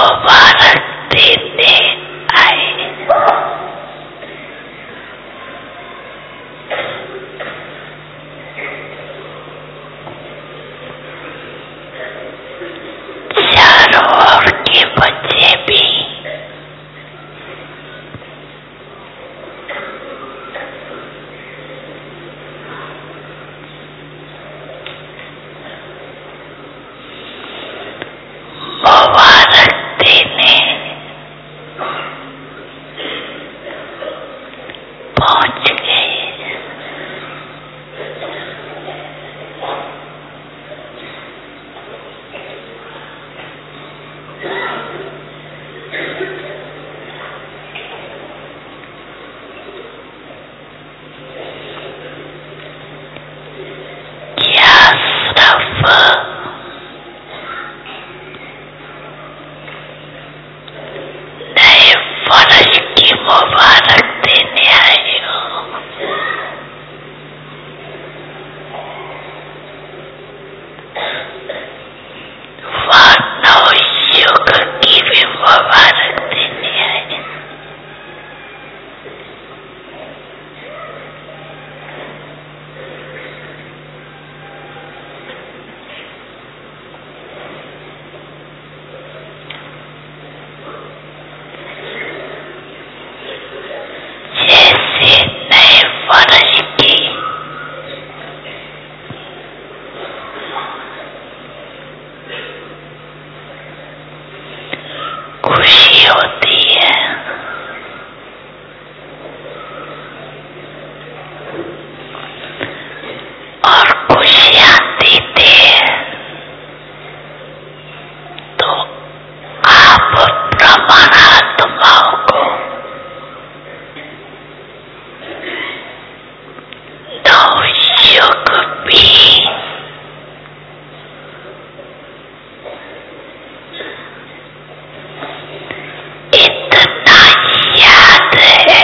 मुबारक देने आए। चारों ओर के बच्चे भी मुबारक देने पहुंच गए। क्या सिर्फ नए वर्ष की मुबारक देने आए हो? वह नवयुग की भी मुबारक देने आए। जैसे नए वर्ष की खुशी होती है, और खुशियाँ देते हैं, तो आप ब्रह्मात्माओं को नवयुग भी इतना याद है।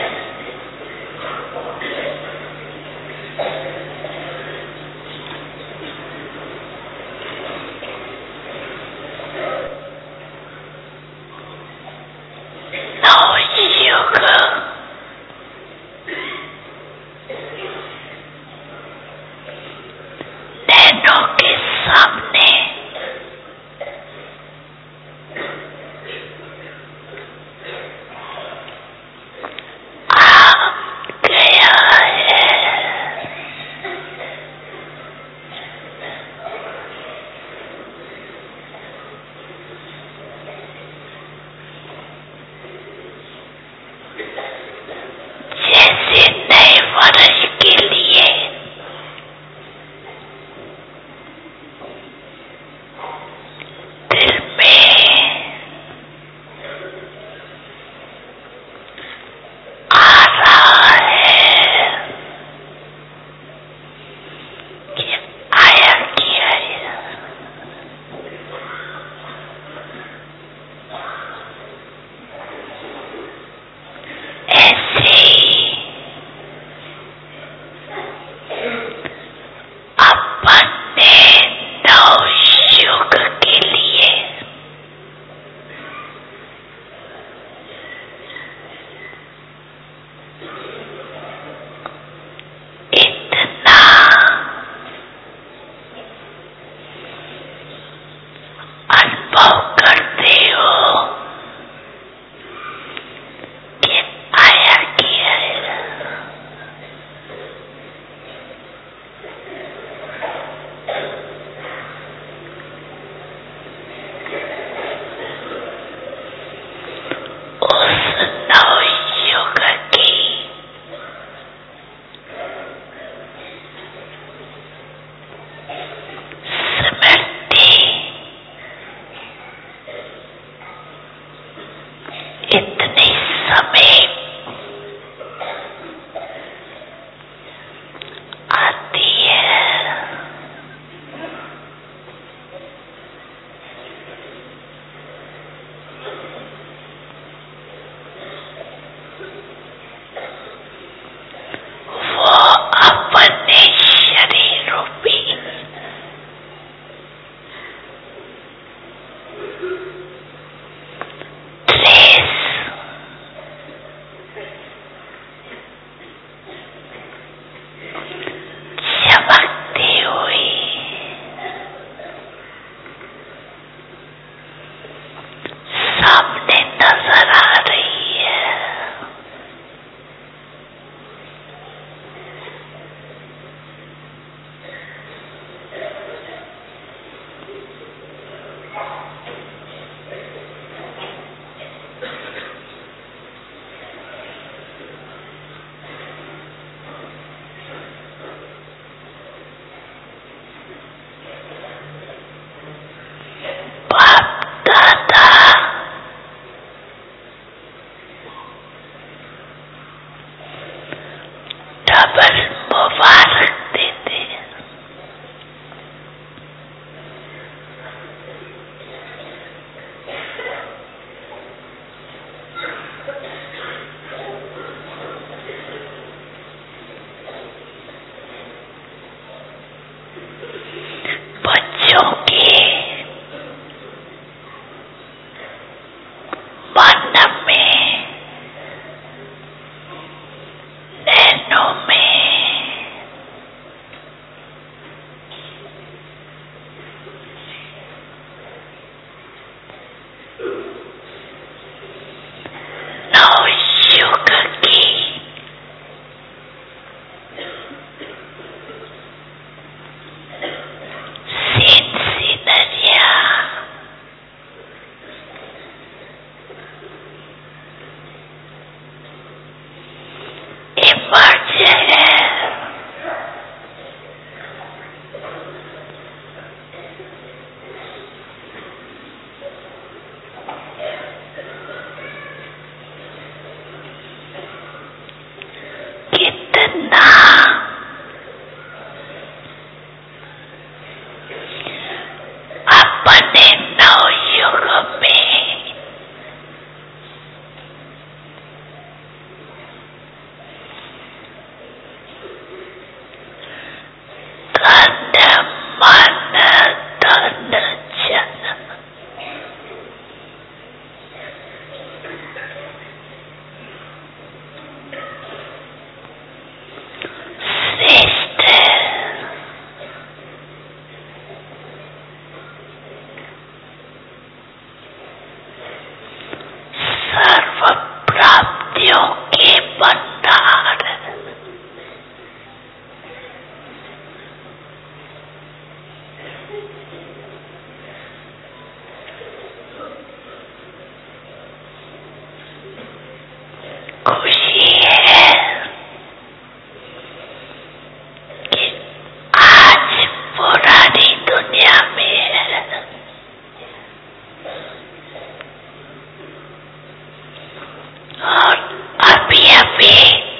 नवयुग नैनों के सामने आ गया है। जैसे नए वर्ष के लिए दिल में आ रहा है कि आया क्या है, ऐसे ही अपने नवयुग के लिए इतना खुशी है कि आज पुरानी दुनिया में है और अभी अभी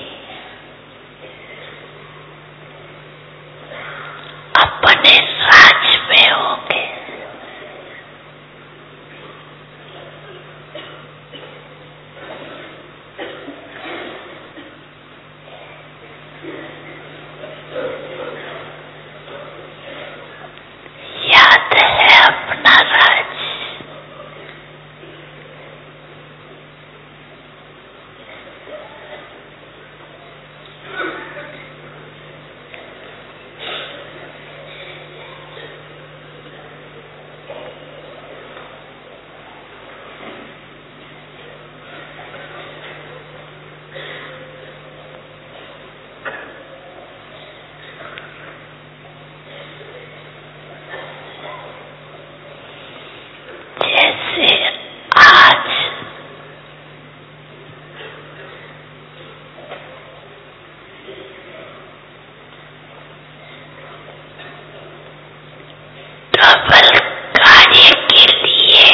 अपने राज में होंगे। याद है अपना राज, जैसे आज डबल कार्य के लिए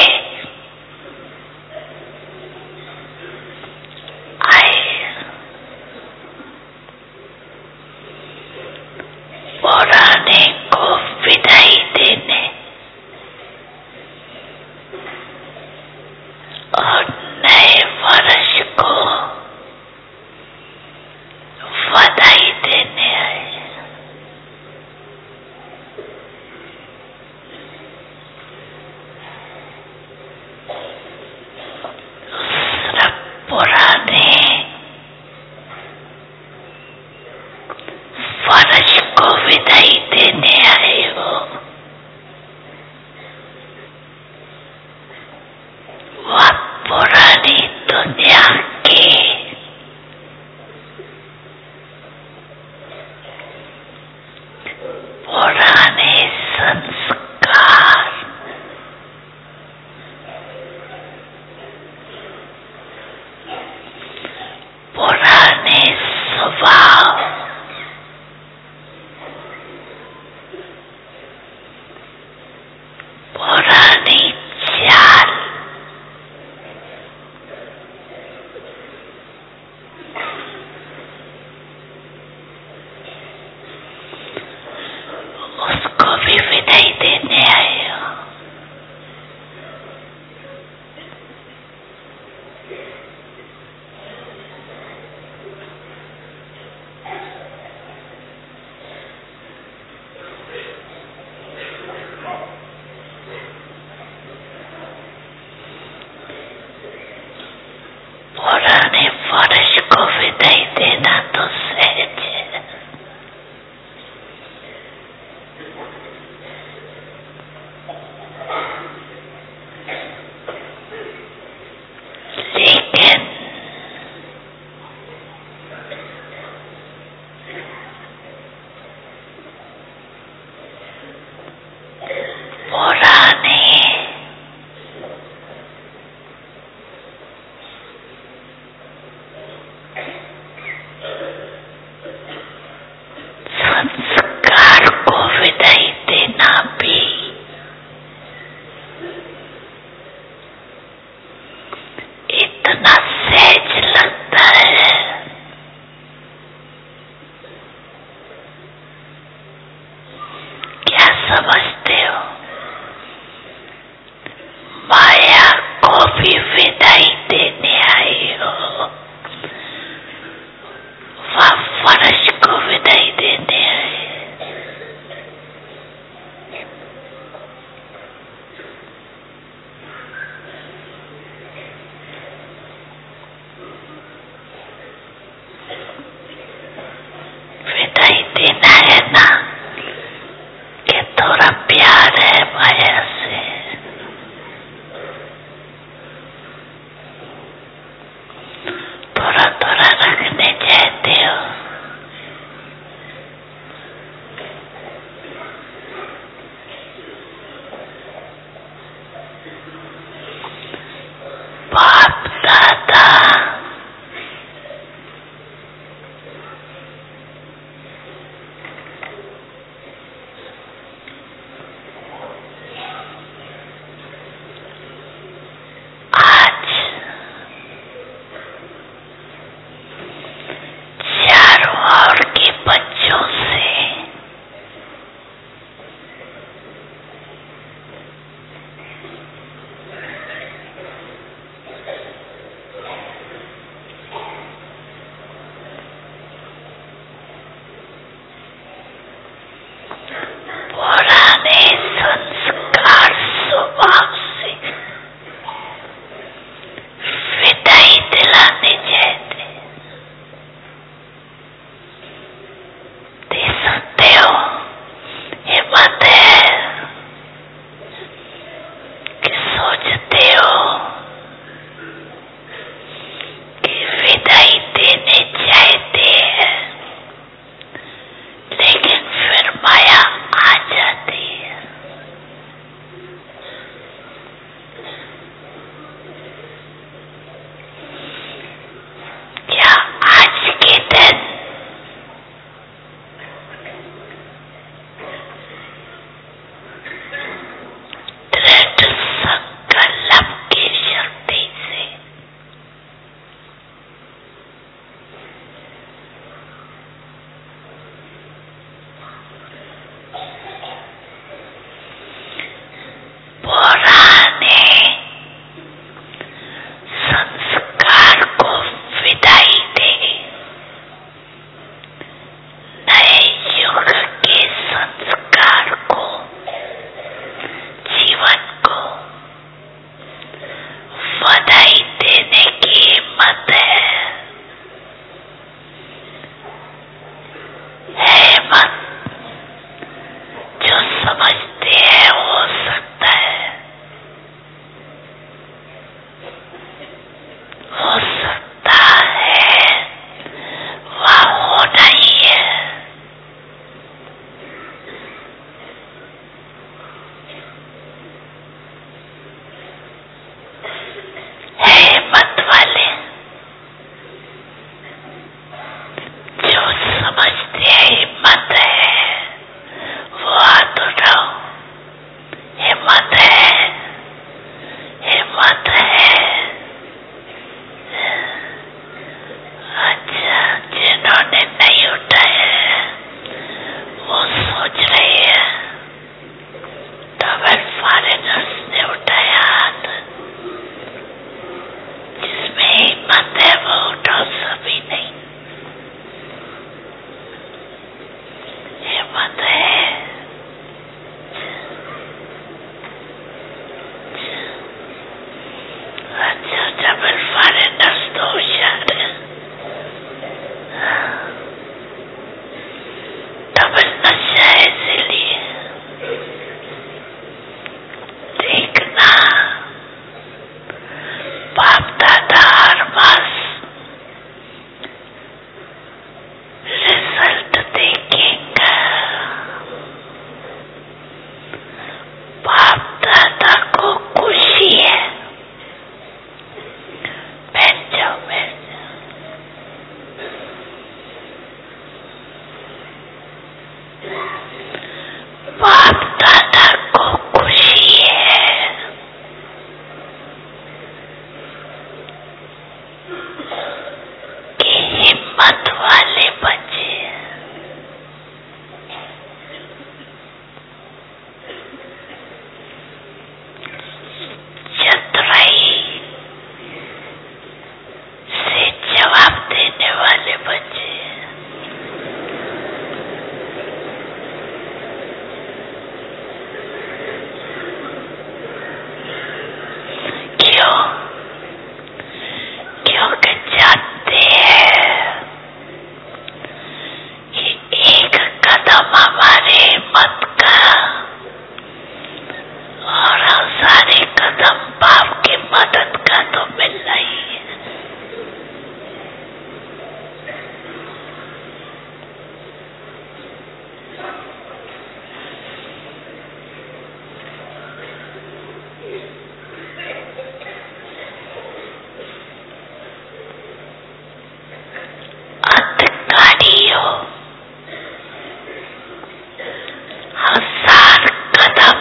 आए, पुराने को विदाई देने और नए वर्ष को बधाई देने आए। पुराने वर्ष को विदाई देने आए हो, वह पुरानी दुनिया के पुराने संस्कार, पुराने स्वभाव, पुरानी चाल, उसको भी विदाई देने आए हो। पुराने वर्ष को विदाई देना तो सहज है, लेकिन पुराने संस्कार को विदाई देना भी इतना सहज लगता है। क्या समझते हो? माया को भी विदाई देने आई हो, वह वर्ष को विदाई देने आए। विदाई देना है ना कि थोड़ा रही है। ट्रैवल फॉरेनर्स ने उठाया हाथ, जिसमें हिम्मत है वो उठाओ, सभी नहीं हिम्मत है। अच्छा, ट्रैवल फॉरेनर्स तो होशियार है। डबल नशा है, इसीलिए देखना बाप दादा हर मास रिजल्ट देखेंगे। बाप दादा को खुशी है। बैठ जाओ, बैठ जाओ। बाप दादा को खुशी है कि हिम्मत वाले बच्चे चतुराई से जवाब देने वाले बच्चे क्यों? क्योंकि जानते हैं कि एक कदम हमारे हिम्मत का और सारे कदम बाप की मदद का तो मिलना ही है। अधिकारियों, 1000 कदम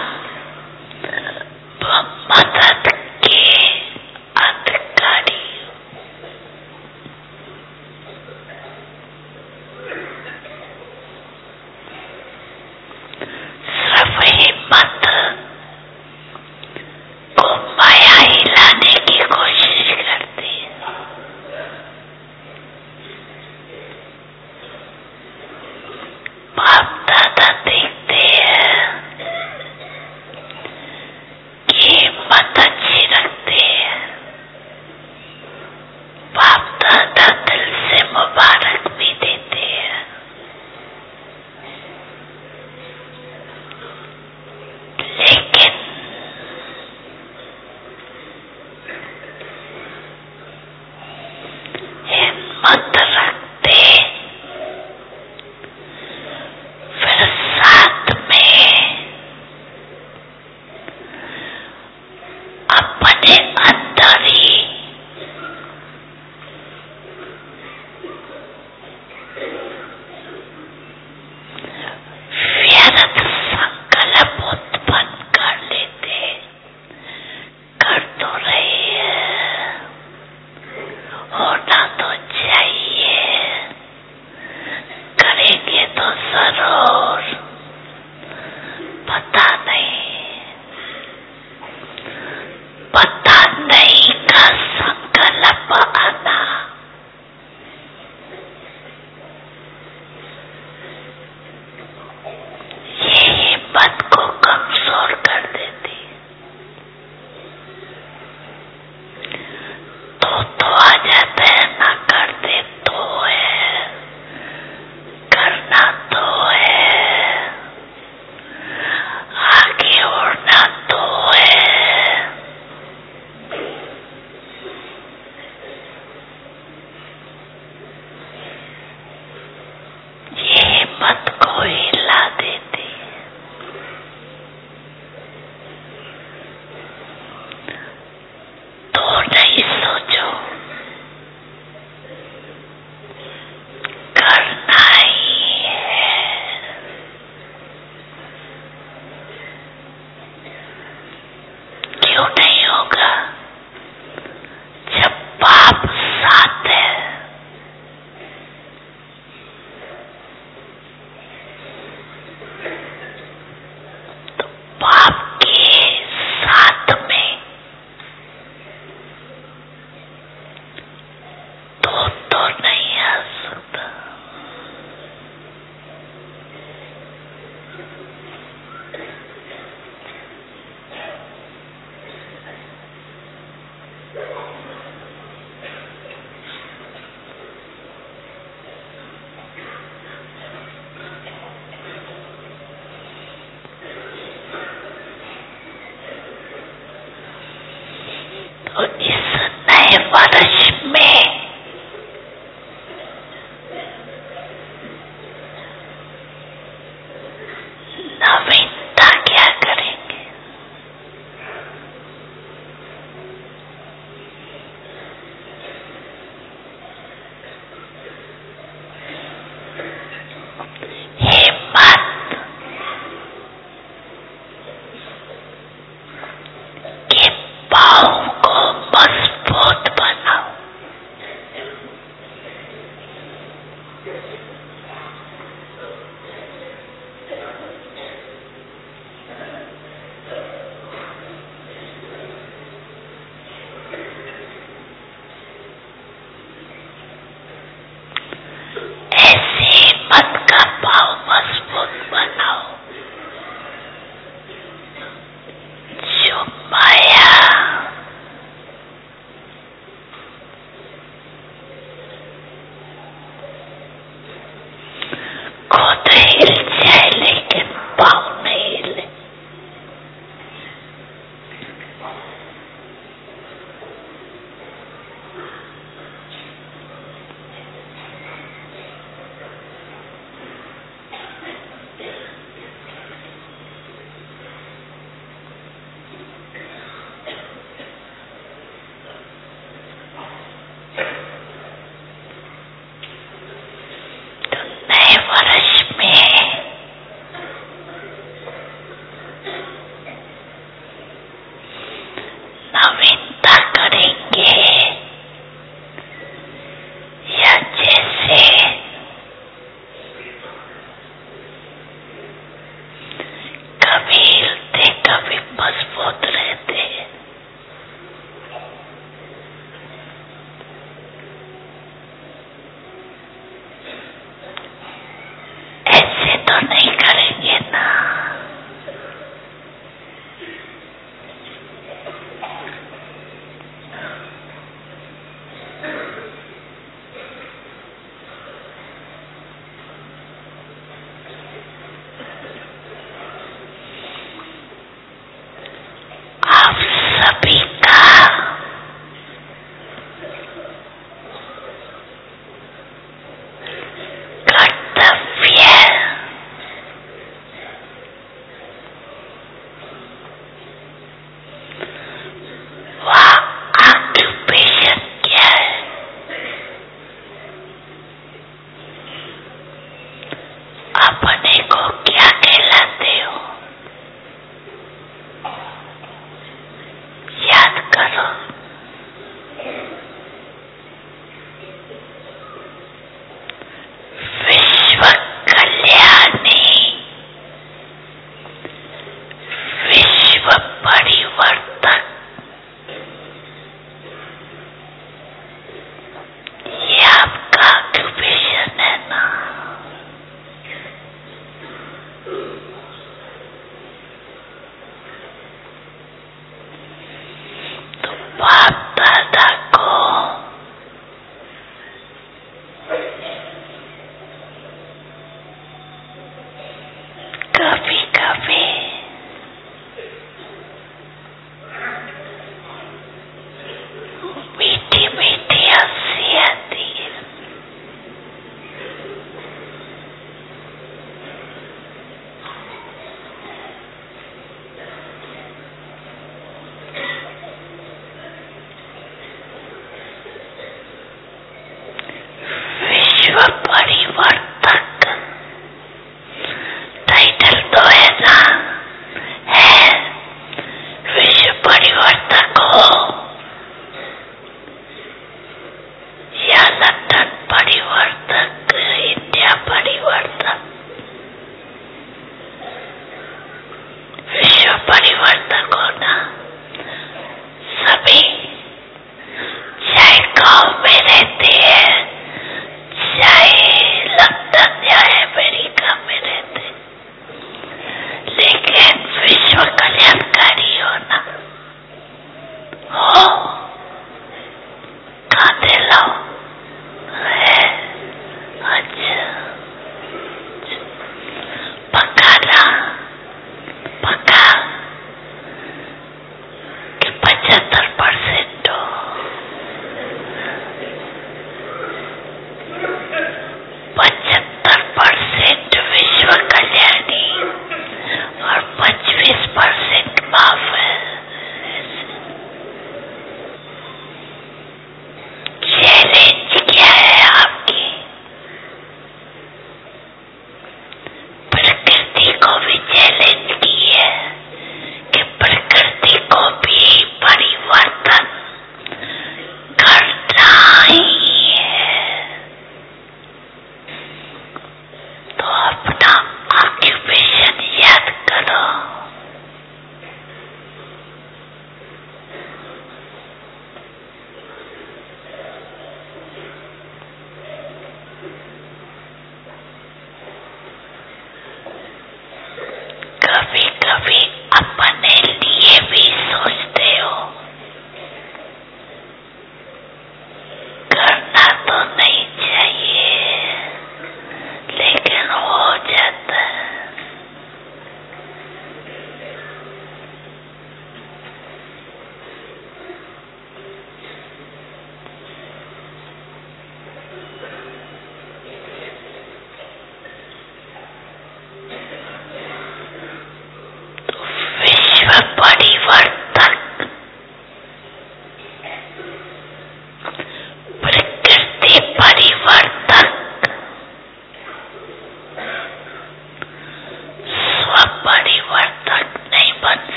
मदद के अधिकारी, सिर्फ हिम्मत को माया हिलाने की कोशिश करती है। बाप दादा देखते हैं कि हिम्मत अच्छी रखते हैं। बाप दादा दिल से मुबारक भी देते हैं। लेकिन हिम्मत रखते फिर साथ में अपने अंदर ही व्यर्थ संकल्प उत्पन्न कर लेते। कर तो रही है, होना तो चाहिए, करेंगे तो जरूर। पता नहीं का संकल्प आना ये हिम्मत को कमजोर कर देती। तो आ जाता है, ना करते तो है, करना तो है, आगे उड़ना तो है। ये हिम्मत को हिला देती। तो नहीं सोचो, करना ही है। क्यों नहीं होगा जब बाप साथ है? पाहुणे येईल. तो नए वर्ष में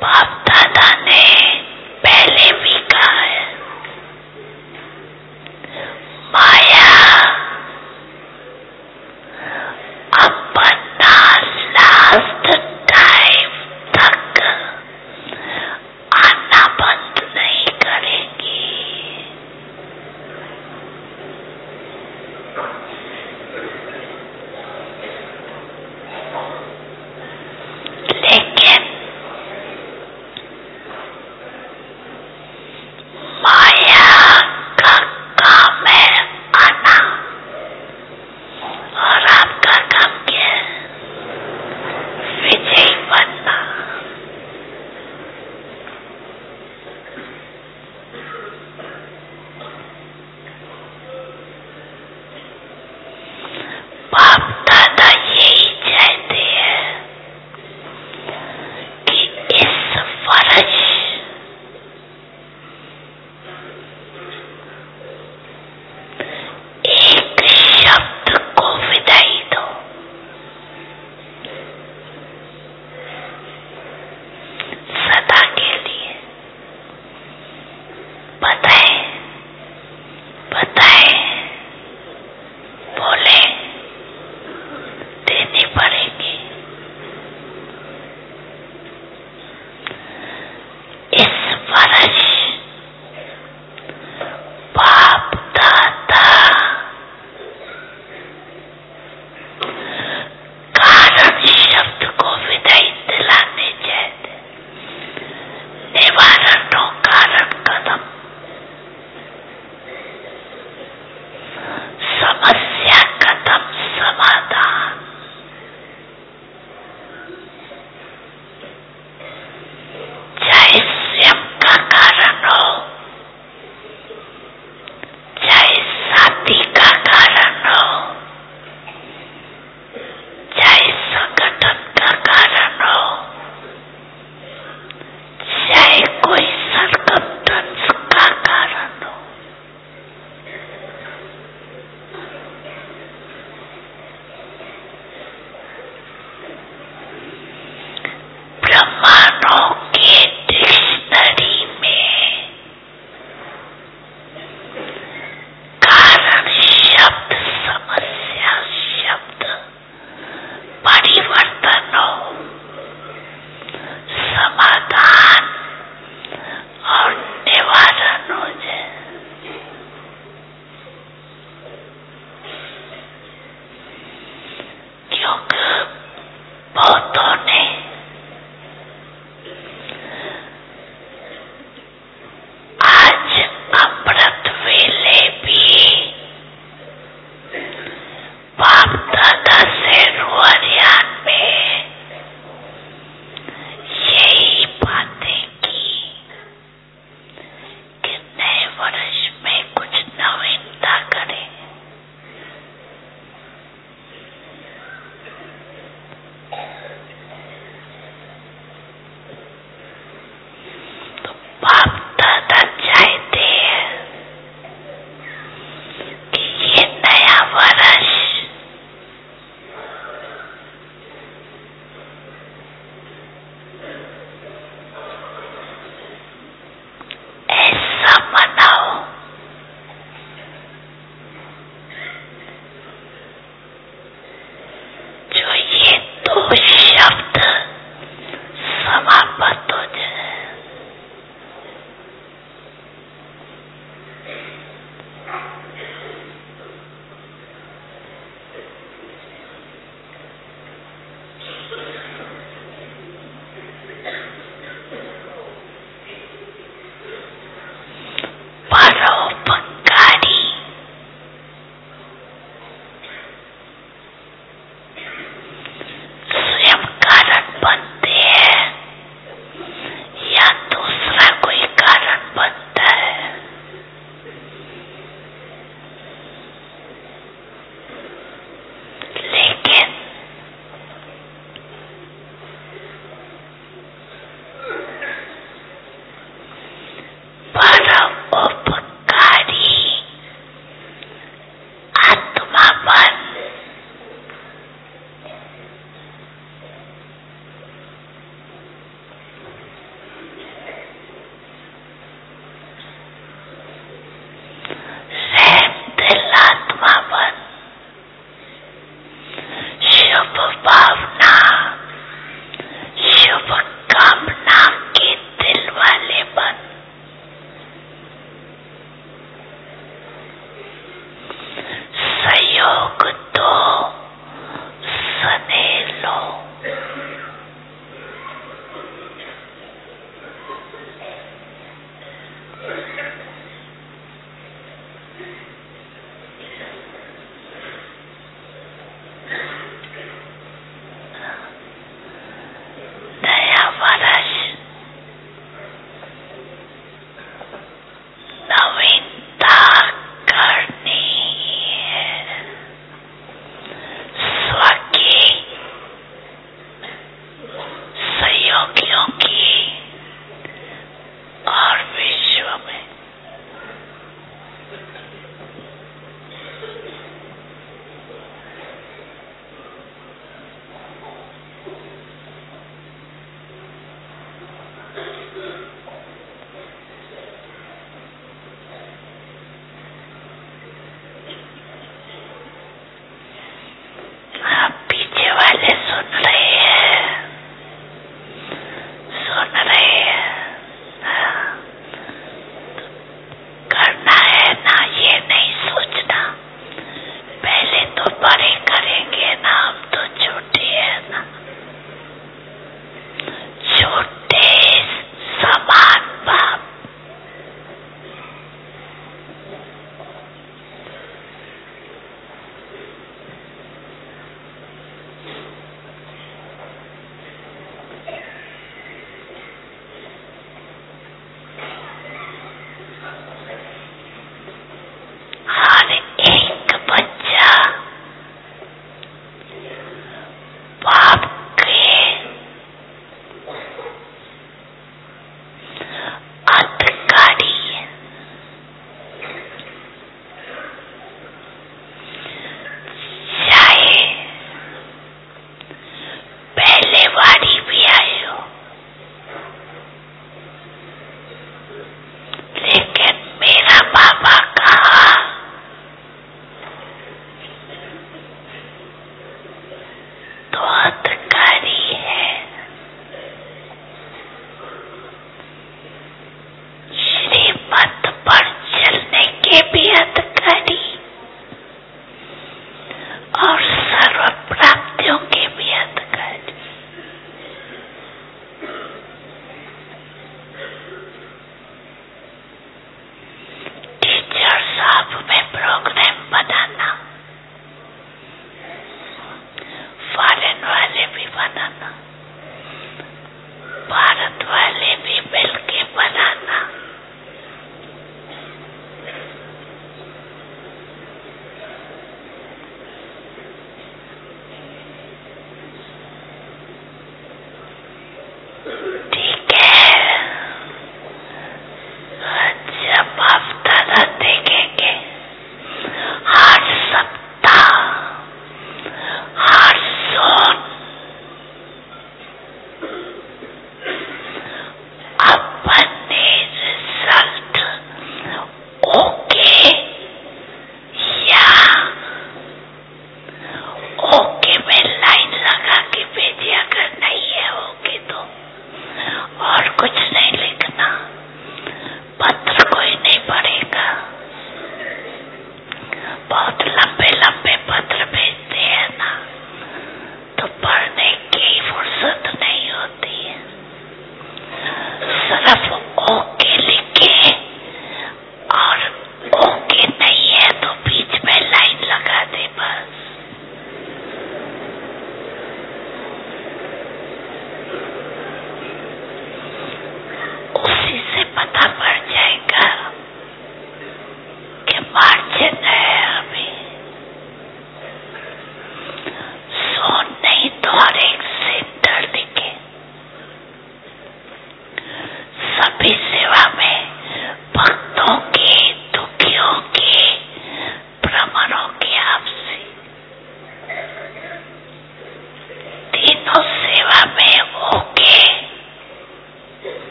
बाप दादा ने पहले भी कहा है, माया अपना लास्ट टाइम तक आना बंद नहीं करेगी। लेकिन माया का काम है आना, और आपका काम क्या है? विजयी बनना। बाप दादा यही चाहते हैं कि इस वर्ष एक शब्द को विदाई दो, सदा के लिए। बताए बताए बोले देनी पड़ेगी। इस वर्ष बाप दादा कारण शब्द को विदाई दिलाने चाहते। निवारणों कारण कदम, समस्या कदम समाधान। चाहे स्वयं का कारण हो, चाहे साथी का कारण हो, चाहे संगठन का कारण हो, चाहे कोई सरकमस्टेंस का कारण हो। ब्रह्मांडों के डिक्शनरी में कारण शब्द, समस्या शब्द परिवर्तन हो, समाधान और निवारण हो जाए। क्योंकि बहुतों ने आज अमृत वेले भी बाप दादा से रुआरियान में यही बातें की कि नए वर्ष में कुछ नवीनता करें। तो बाप दादा चाहते हैं कि ये नया वर्ष ऐसा मनाओ जो ये दो शब्द समाप्त हो जाए। परोपकारी स्वयं कारण बनते हैं या दूसरा कोई कारण बनता है। लेकिन परोपकारी आत्मा मन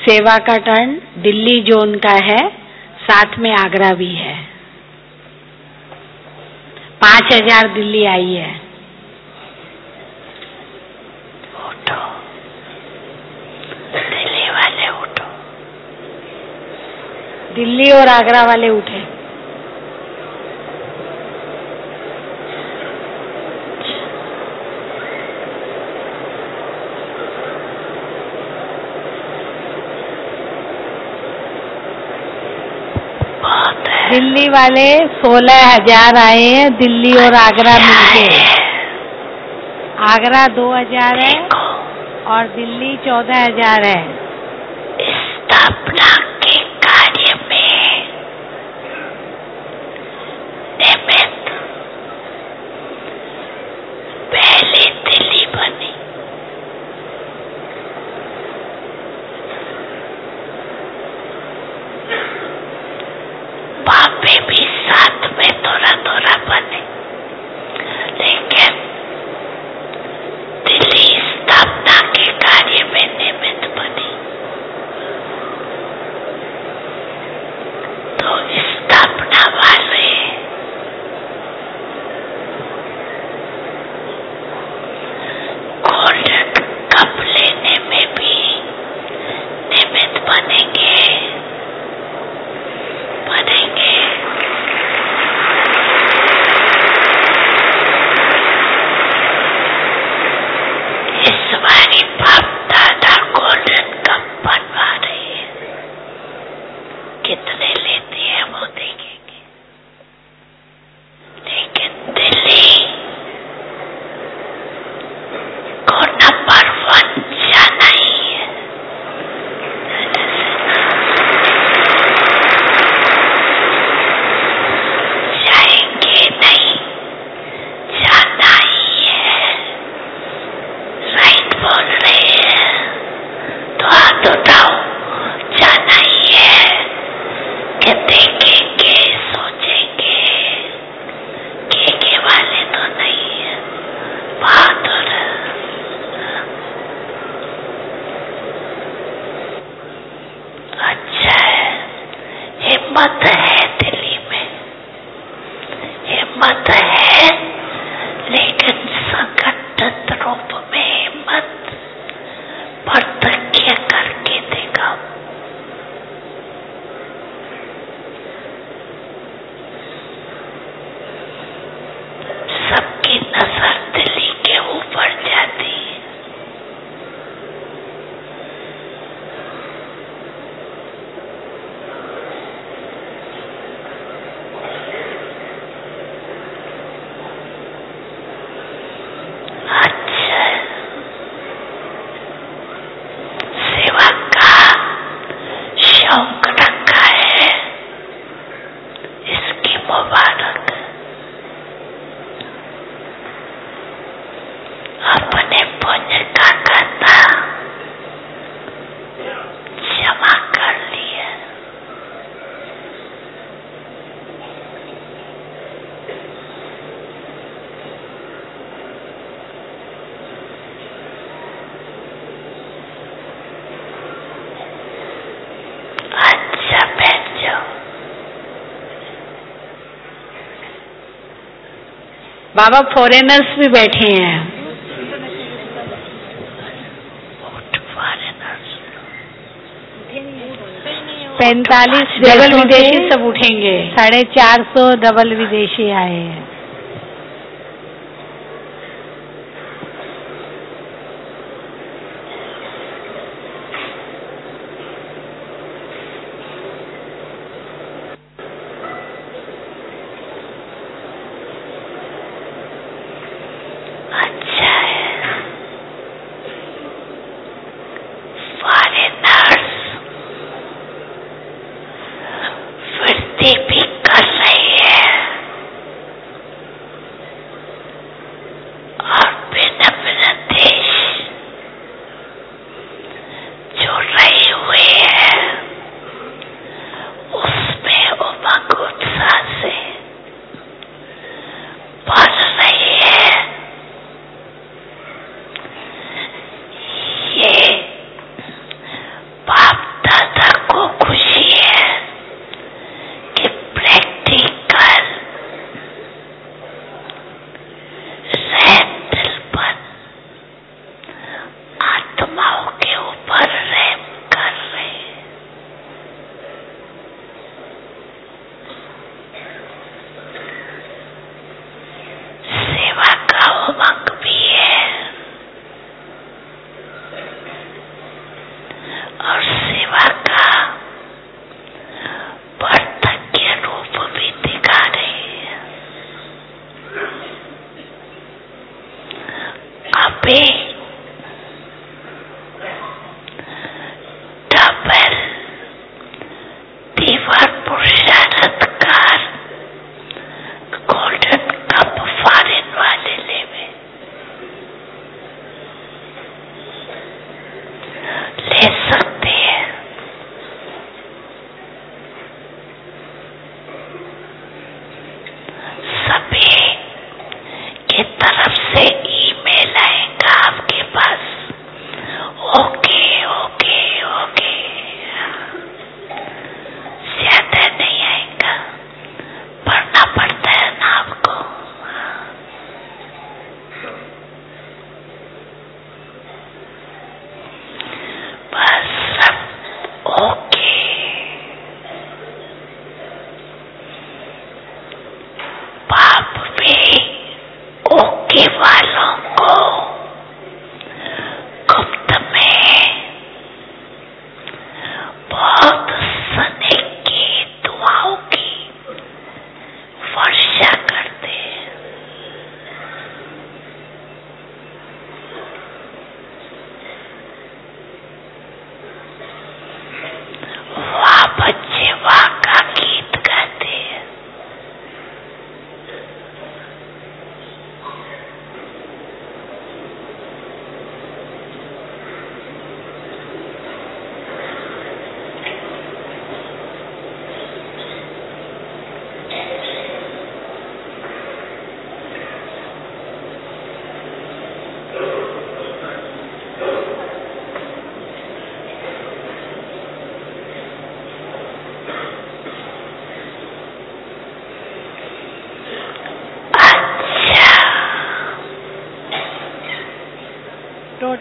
सेवा का टर्न दिल्ली जोन का है, साथ में आगरा भी है। 5000 दिल्ली आई है। उठो दिल्ली वाले, उठो। दिल्ली और आगरा वाले उठे। दिल्ली वाले 16,000 आए हैं, दिल्ली और आगरा मिलके। आगरा 2000 है और दिल्ली 14,000 है। स्थापना के कार्य में निमित्त पहली दिल्ली बनी। बापे भी साथ में थोड़ा थोड़ा बने, लेकिन दिल्ली स्थापना के कार्य में निमित्त बनी। तो स्थापना वाले गोल्डन कप लेने में भी निमित्त बनेंगे। इस बारी बाप दादा गोल्डन कप बनवा रहे हैं। कितने लेते हैं वो देखेंगे, लेकिन दिल्ली को नंबर 1 जाना ही है। जाएंगे नहीं, जाना ही है। राइट बोल रहे हैं तो हाथ उठाओ, जाना ही है। कि देखेंगे, सोचेंगे, के वाले तो नहीं है। बहादुर अच्छा है, हिम्मत है दिल्ली में, हिम्मत है, लेकिन संगठित रूप में हिम्मत प्रतिज्ञा करके दिखाओ। सबकी नजर दिल्ली के ऊपर जाती है। अच्छा, सेवा का शौक रखा है, इसकी मुबारक। अपने पुण्य का खाता जमा कर लिया। अच्छा बैठ जाओ। बाबा फॉरेनर्स भी बैठे हैं। 45 डबल विदेशी सब उठेंगे। 450 डबल विदेशी आए हैं। अच्छा है, फॉरेनर्स वृद्धि भी कर रही है और भिन्न भिन्न देश जो रहे हुए हैं उसमें उमंग उत्साह से बढ़ रही है। ये बाप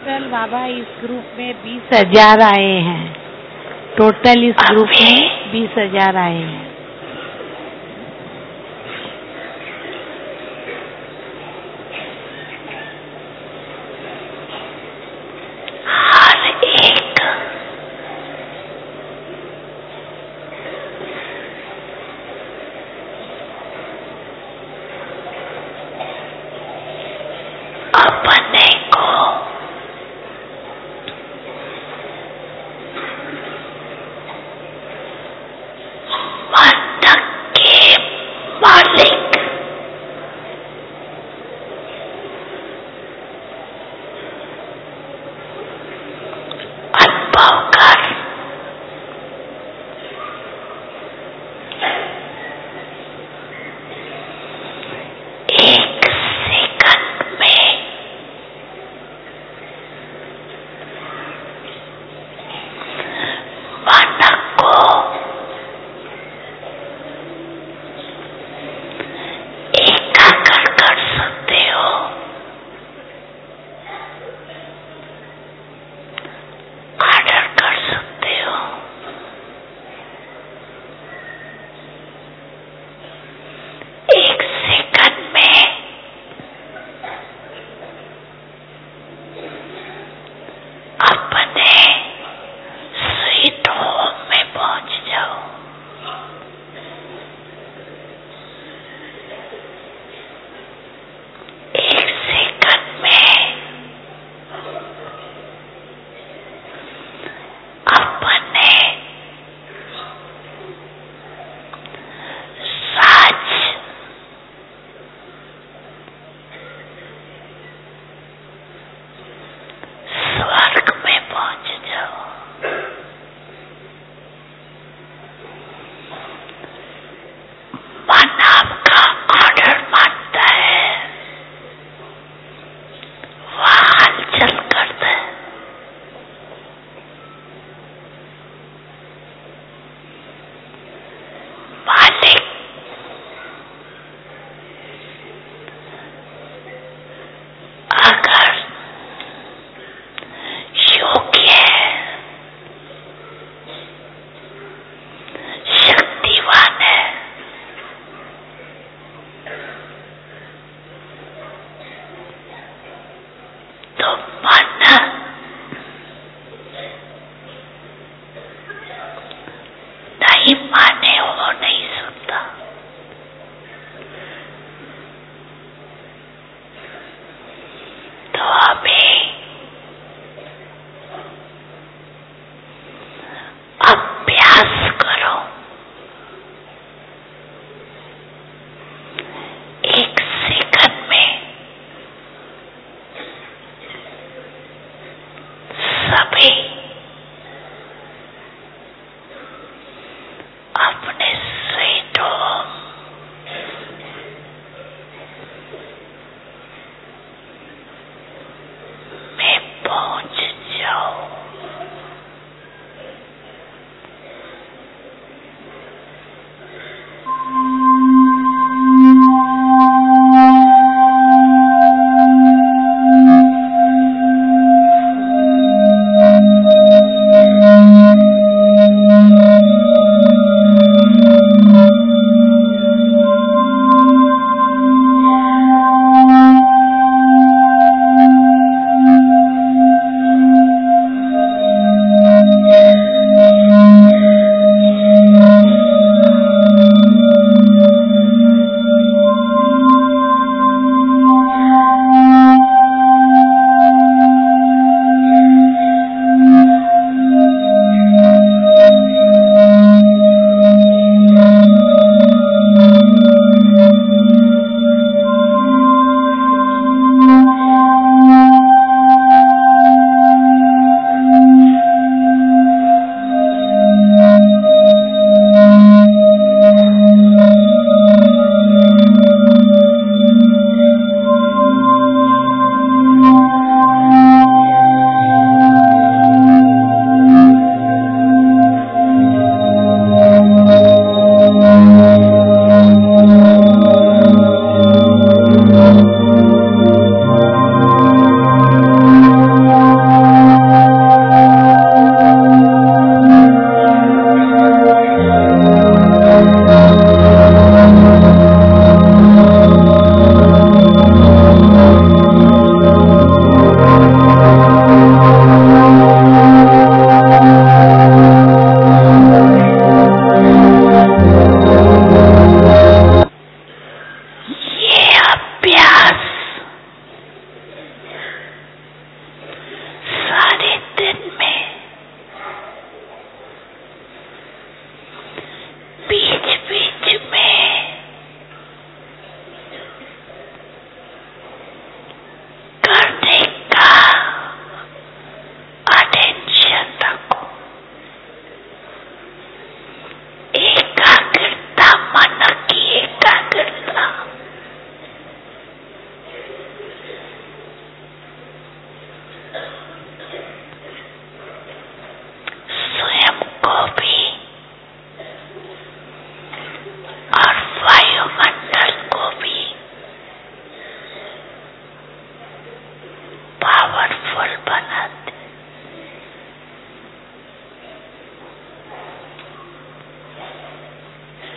टोटल बाबा इस ग्रुप में 20,000 आए हैं। टोटल इस ग्रुप में 20,000 आए हैं। हर एक अपने को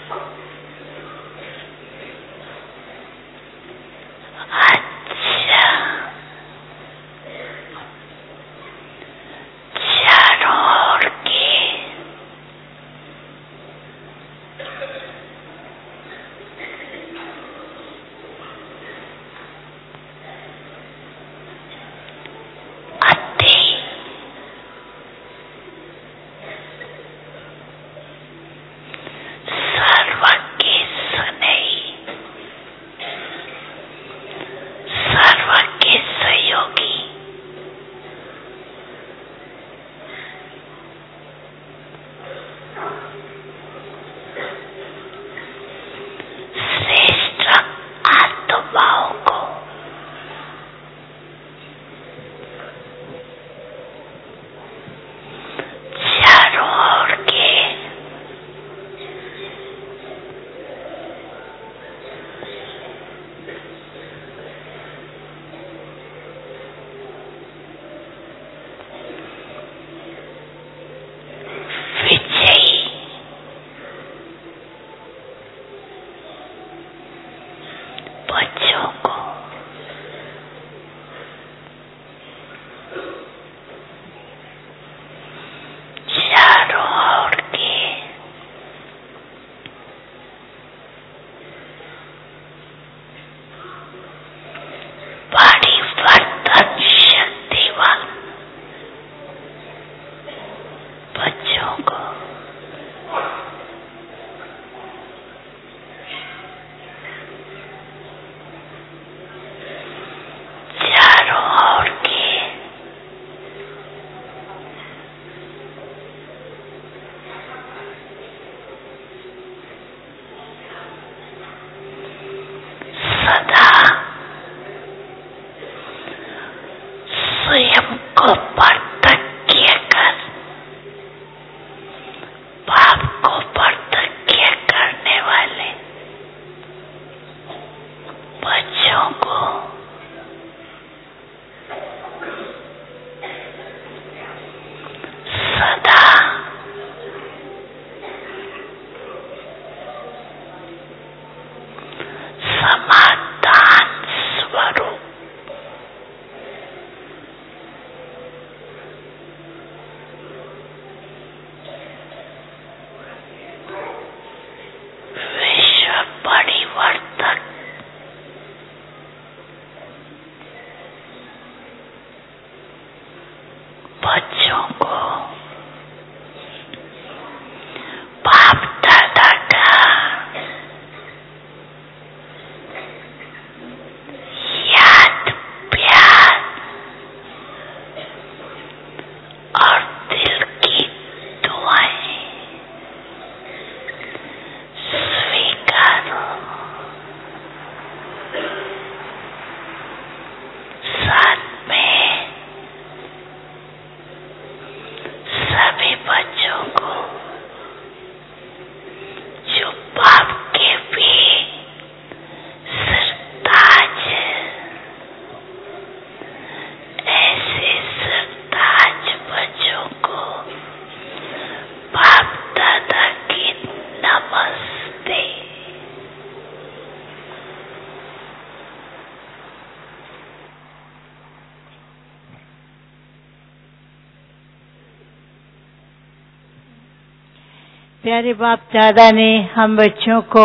प्यारे बाप दादा ने हम बच्चों को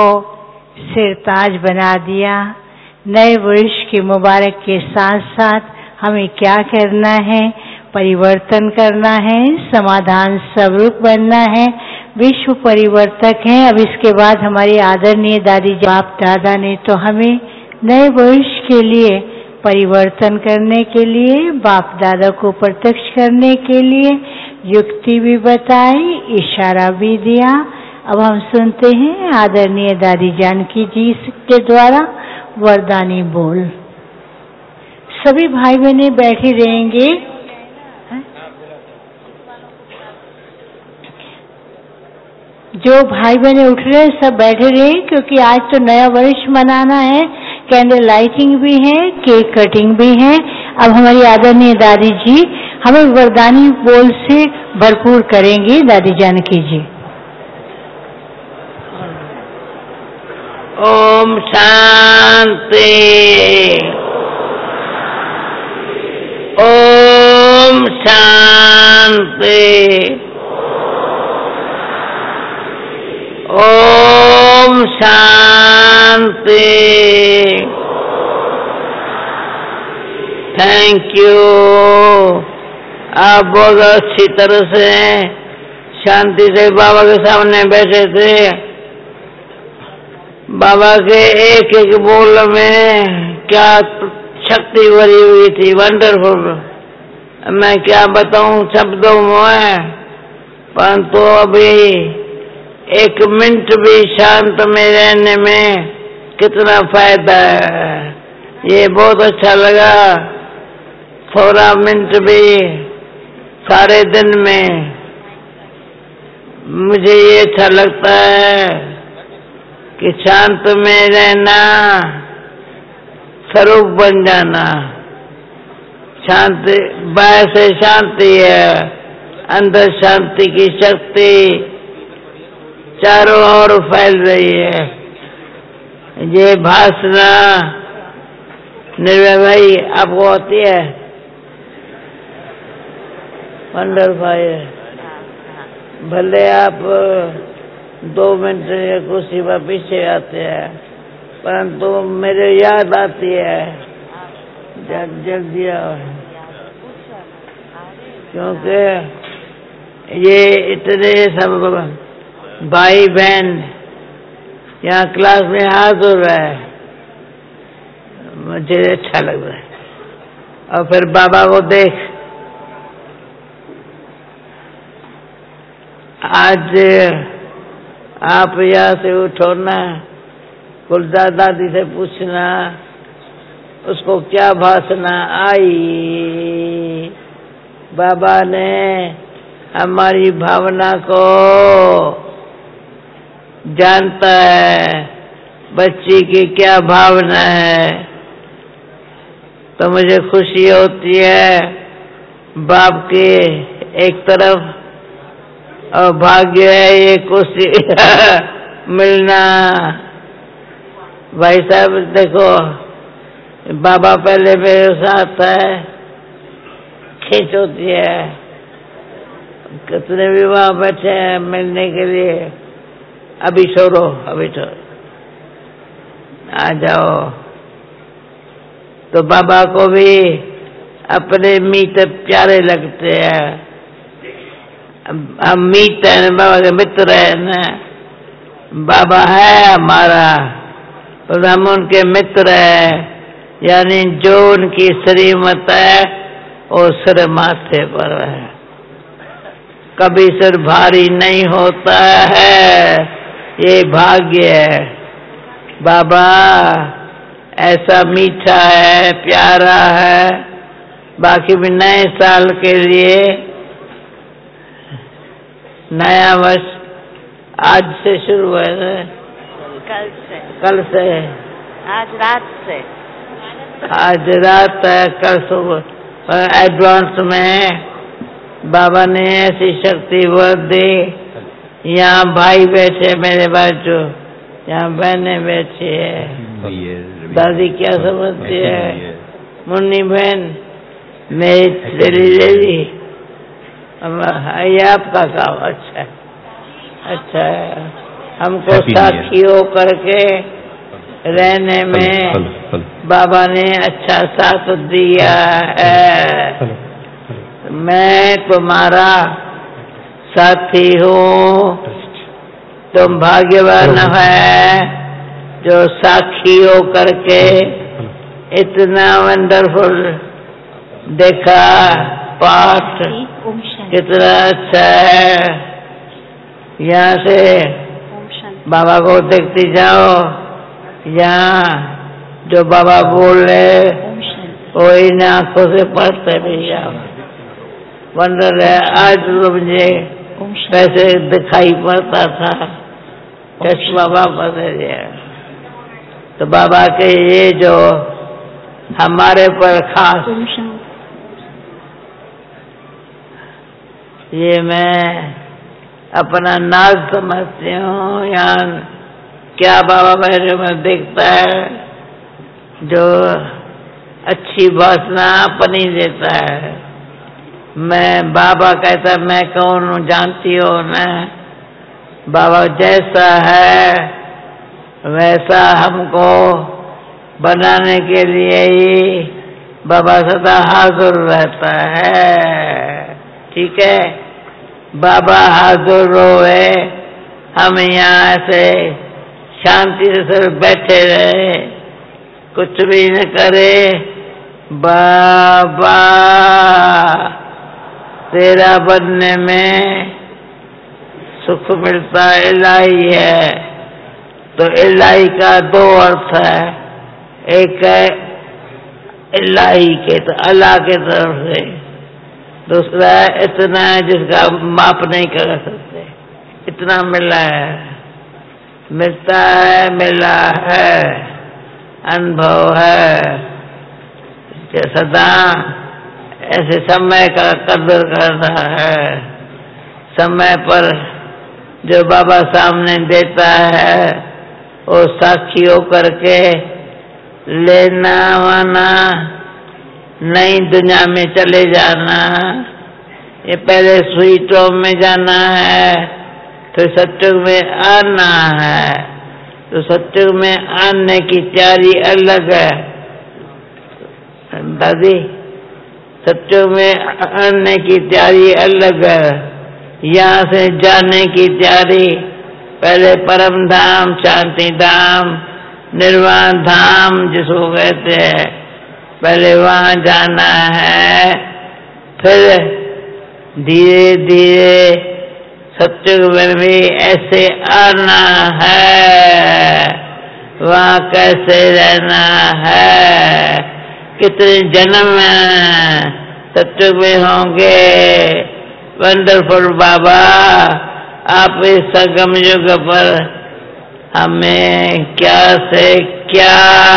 सिरताज बना दिया। नए वर्ष के मुबारक के साथ साथ हमें क्या करना है? परिवर्तन करना है, समाधान स्वरूप बनना है, विश्व परिवर्तक हैं। अब इसके बाद हमारे आदरणीय दादी बाप दादा ने तो हमें नए वर्ष के लिए परिवर्तन करने के लिए, बाप दादा को प्रत्यक्ष करने के लिए युक्ति भी बताई, इशारा भी दिया। अब हम सुनते हैं आदरणीय दादी जानकी जी के द्वारा वरदानी बोल। सभी भाई बहनें बैठे रहेंगे। जो भाई बहनें उठ रहे हैं सब बैठे रहे, क्योंकि आज तो नया वर्ष मनाना है। कैंडल लाइटिंग भी है, केक कटिंग भी है। अब हमारी आदरणीय दादी जी हमें वरदानी बोल से भरपूर करेंगी। दादी जानकी जी। ओम शांति। ओम शांति। ओम शांति। Thank you. आप बहुत अच्छी तरह से शांति से बाबा के सामने बैठे थे। बाबा के एक एक बोल में क्या शक्ति भरी हुई थी, वंडरफुल। मैं क्या बताऊं शब्दों में, परंतु अभी एक मिनट भी शांत में रहने में कितना फायदा है, ये बहुत अच्छा लगा। थोड़ा मिनट भी सारे दिन में मुझे ये अच्छा लगता है कि शांत में रहना, स्वरूप बन जाना। शांति बाहर से शांति है, अंदर शांति की शक्ति चारों ओर फैल रही है। ये भाषणा निर्भय भाई आपको होती है? वंडरफुल। भले आप 2 मिनट या कुर्सी पर पीछे आते हैं, परंतु मेरे याद आती है जग दिया, क्योंकि ये इतने सब भाई बहन यहाँ क्लास में हाजिर है, मुझे अच्छा लग रहा है। और फिर बाबा को देख, आज आप यहाँ से उठो ना, गुलजार दादी से पूछना उसको क्या भाषणा आई। बाबा ने हमारी भावना को जानता है, बच्ची की क्या भावना है, तो मुझे खुशी होती है। बाप के एक तरफ और भाग्य है ये खुशी मिलना। भाई साहब देखो, बाबा पहले मेरे साथ है, खींच होती है। कितने भी वहां बैठे हैं मिलने के लिए, अभी छोड़ो, अभी छोड़ो, आ जाओ। तो बाबा को भी अपने मीत प्यारे लगते हैं। हम मीत है, बाबा के मित्र है ना। बाबा है हमारा, तो हम उनके मित्र है, यानी जो उनकी श्रीमत है वो सिर माथे पर है, कभी सिर भारी नहीं होता है, ये भाग्य है। बाबा ऐसा मीठा है, प्यारा है। बाकी भी नए साल के लिए, नया वर्ष आज से शुरू है, कल से, आज रात से, आज रात है, कल सुबह एडवांस में बाबा ने ऐसी शक्ति भर दी। यहाँ भाई बैठे मेरे बाजू, यहाँ बहनें बैठी है। दादी क्या समझती है? मुन्नी बहन मेरी चली, ये आपका काम अच्छा है, अच्छा है। हमको साथी हो करके रहने में बाबा ने अच्छा साथ दिया है। मैं तुम्हारा साथी हूँ, तुम भाग्यवान है जो साक्षी हो करके इतना वंडरफुल देखा। पाठ कितना अच्छा है। यहाँ से बाबा को देखते जाओ, यहाँ जो बाबा बोल रहे वो इन आंखों से पढ़ते भी जाओ। वंडर है। आज तो मुझे कैसे दिखाई पड़ता था, चश्मा बाबा दे दिया। तो बाबा के ये जो हमारे पर खास, ये मैं अपना नाज समझती हूँ। यहाँ क्या बाबा मेरे में देखता है? जो अच्छी वासना अपनी देता है। मैं बाबा कहता मैं कौन हूँ जानती हो ना? बाबा जैसा है वैसा हमको बनाने के लिए ही बाबा सदा हाजिर रहता है। ठीक है, बाबा हाजिर रोए, हम यहाँ से शांति से सिर्फ बैठे रहे, कुछ भी न करे। बाबा तेरा बनने में सुख मिलता इलाही है। तो इलाही का दो अर्थ है, एक है इलाही के तो अल्लाह के तरफ से, दूसरा इतना है जिसका माप नहीं कर सकते। इतना मिला है, मिलता है, मिला है, अनुभव है। सदा ऐसे समय का कदर करना है। समय पर जो बाबा सामने देता है वो साक्षी होकर के लेना वाना, नई दुनिया में चले जाना। ये पहले स्वीटों में जाना है, फिर सत्युग में आना है। तो सत्युग में आने की तैयारी अलग है दादी, सत्युग में आने की तैयारी अलग है। यहाँ से जाने की तैयारी पहले परम धाम, शांति धाम, निर्वाण धाम जिसको कहते हैं, पहले वहाँ जाना है। फिर धीरे धीरे सत्युग में भी ऐसे आना है। वहाँ कैसे रहना है, कितने जन्म सत्युग में होंगे। वंडरफुल बाबा, आप इस संगम युग पर हमें क्या से क्या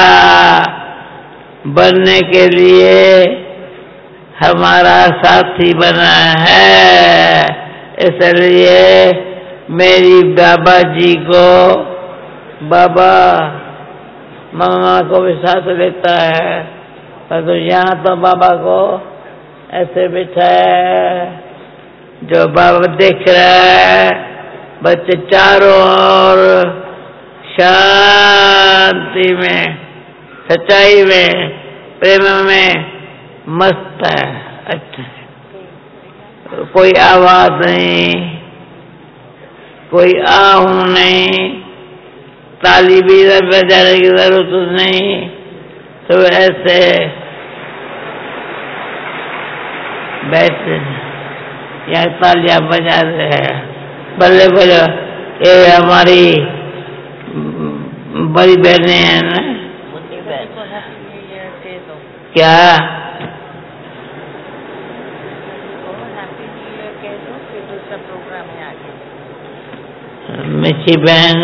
बनने के लिए हमारा साथी बना है। इसलिए मेरी बाबा जी को, बाबा मामा को भी साथ लेता है। तो यहाँ तो बाबा को ऐसे बिठाया, जो बाबा देख रहा है, बच्चे चारों ओर शांति में, सच्चाई में, प्रेम में मस्त है। अच्छा, कोई आवाज नहीं, कोई आहू नहीं, ताली भी बजाने की जरूरत नहीं। तो ऐसे बैठे यहाँ तालियां बजा रहे हैं, बल्ले बल्ले। ये हमारी बड़ी बहनें हैं ना, क्या मीठी बहन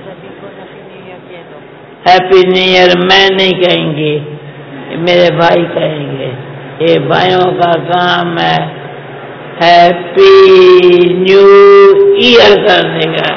हैप्पी न्यू ईयर मैं नहीं कहेंगे, मेरे भाई कहेंगे। ये भाइयों का काम है हैप्पी न्यू ईयर करने का।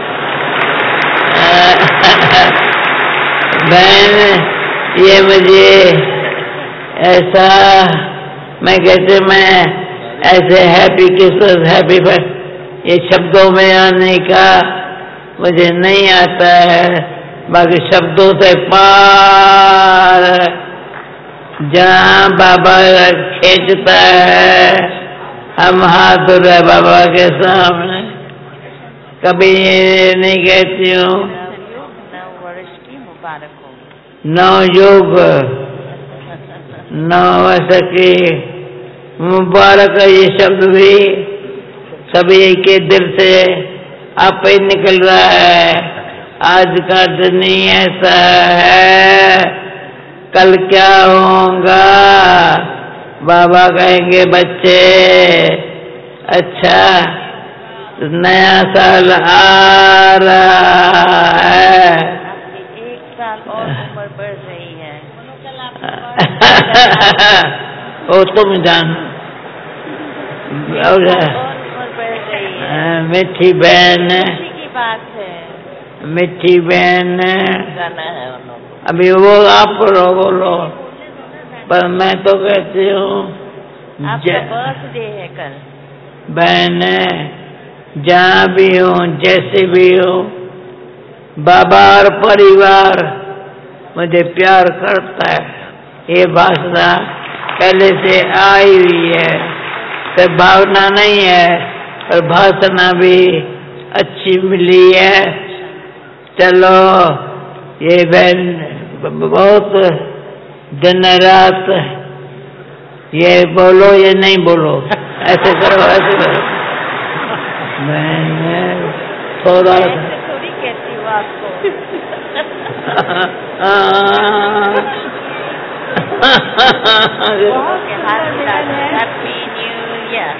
बहन ये मुझे ऐसा, मैं कैसे मैं ऐसे हैप्पी क्रिसमस, हैप्पी ये शब्दों में आने का मुझे नहीं आता है। बाकी शब्दों से पार जहाँ बाबा खींचता है, हम हाथ धुले बाबा के सामने। कभी ये नहीं कहती हूँ 9 वर्ष की मुबारक हो, 9 युग 9 वर्ष की मुबारक। ये शब्द भी सभी के दिल से आप ही निकल रहा है। आज का दिन ही ऐसा है, कल क्या होगा बाबा कहेंगे बच्चे। अच्छा, नया साल आ रहा है, 1 साल और उम्र बढ़ रही है। वो तुम जान और उम्र बढ़ रही है। मीठी बहन खुशी की बात है। मिठी बहन गाना है उन्होंने। अभी वो आप बोलो, पर मैं तो कहती हूँ आपका बर्थडे है कल। बहन जहाँ भी हो, जैसे भी हो, बाबा और परिवार मुझे प्यार करता है। ये वासना पहले से आई हुई है, तो भावना नहीं है, और वासना भी अच्छी मिली है। चलो ये बहन बहुत दिन रात ये बोलो, ये नहीं बोलो, ऐसे करो, ऐसे करो। मैं थोड़ा थोड़ी कहती हूँ आपको। Happy new year.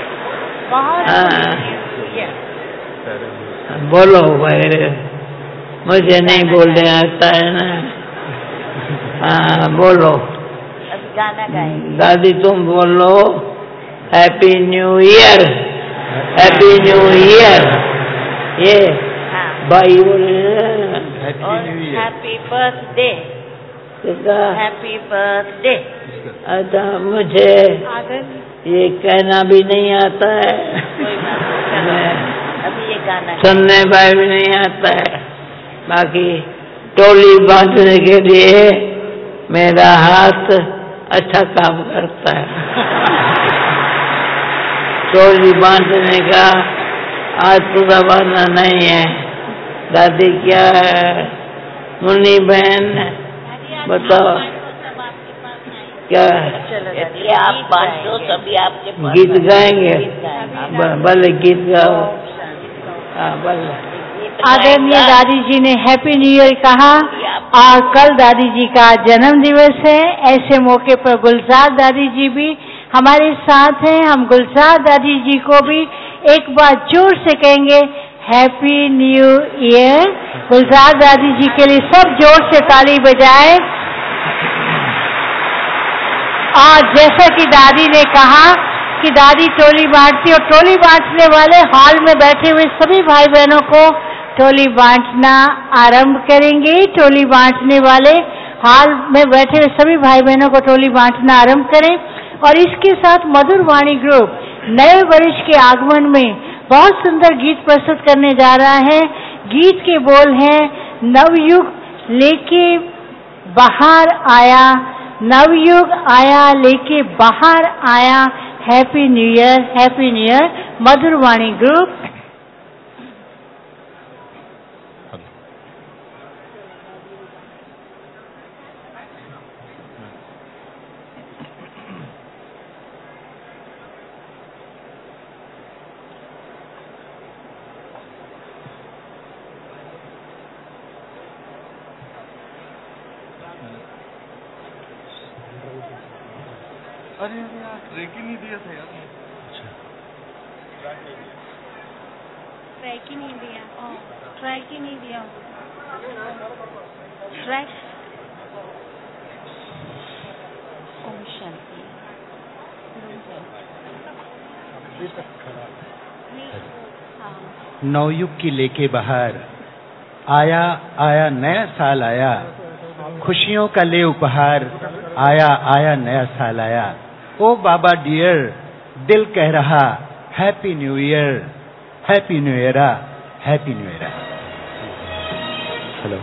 बोलो भाई, मुझे नहीं बोलने आता है ना। हाँ बोलो, गाना गाएंगे। दादी तुम बोलो happy new year, happy new year. ये भाई बोले हैप्पी बर्थडे, हैप्पी बर्थडे। अच्छा मुझे ये कहना भी नहीं आता है, अभी ये गाना सुनने में भी नहीं आता है। बाकी टोली बांधने के लिए मेरा हाथ अच्छा काम करता है। टोली बांधने का आज तो जमाना नहीं है। दादी क्या है, मुन्नी बहन बताओ क्या चलो आप बांटो, सभी आपके पास गीत गाएंगे? भले गीत गाओ। हाँ भले। आदरणीय दादी जी ने हैप्पी न्यू ईयर कहा, और कल दादी जी का जन्म दिवस है। ऐसे मौके पर गुलजार दादी जी भी हमारे साथ हैं। हम गुलजार दादी जी को भी एक बार जोर से कहेंगे हैप्पी न्यू ईयर। गुलजार दादी जी के लिए सब जोर से ताली बजाएं। और जैसा कि दादी ने कहा कि दादी टोली बांटती, और टोली बांटने वाले हॉल में बैठे हुए सभी भाई बहनों को टोली बांटना आरंभ करेंगे। टोली बांटने वाले हॉल में बैठे हुए सभी भाई बहनों को टोली बांटना आरंभ करें। और इसके साथ मधुर वाणी ग्रुप नए वर्ष के आगमन में बहुत सुंदर गीत प्रस्तुत करने जा रहा है। गीत के बोल हैं, नवयुग लेके बाहर आया, नवयुग आया लेके बाहर आया, happy new year, happy new year. Madhur Vani group. अरे यार ट्रैक ही नहीं दिया था यार। ट्रैक ही नहीं दिया, ट्रैक ही नहीं दिया, ट्रैक। ओम शांति। नवयुग की लेके बाहर आया, आया नया साल आया, खुशियों का ले उपहार, आया आया नया साल आया। ओ बाबा डियर, दिल कह रहा happy new year, happy new year, happy new year. Hello.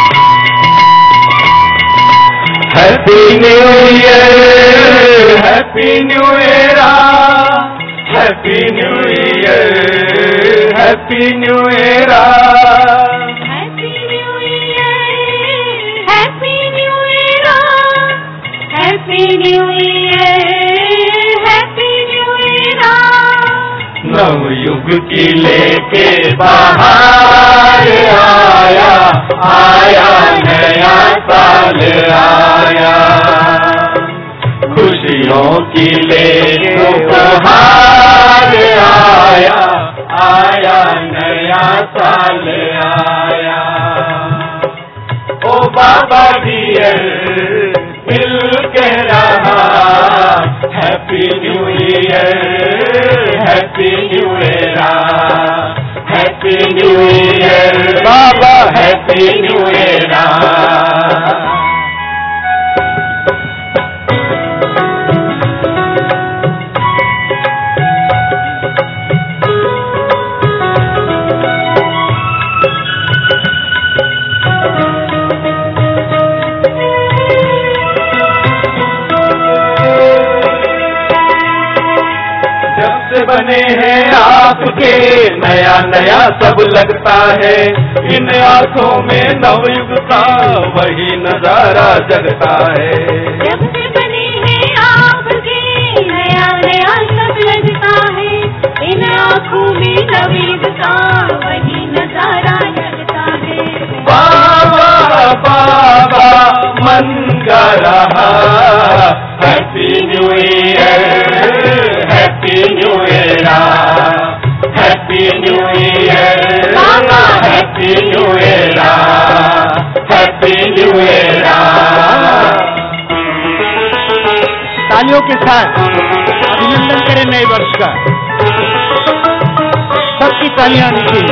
Happy New Year, Happy Happy New Era, Happy New Year, Happy New Era. Happy New Year, Happy New Era, Happy New Year, Happy New Era. नवयुग की लेके बाहर आया, आया नया साल आया, खुशियों की लेके बाहर आया, आया नया साल आया। ओ बाबा डियर मिल के रहा, happy new year, happy new era, happy new year बाबा, हैप्पी न्यू एरा। बने हैं आपके नया नया सब लगता है, इन आंखों में नवयुग का वही नजारा जगता है। जब से बने हैं आपके नया नया सब लगता है, इन आँखों में नवयुग का वही नजारा जगता है। बाबा बाबा मन का रहा, happy new year, happy new era, happy new year बाबा, happy new era, happy new era. तालियों के साथ अभिनंदन करें नए वर्ष का। सबकी तालियां आनी चाहिए।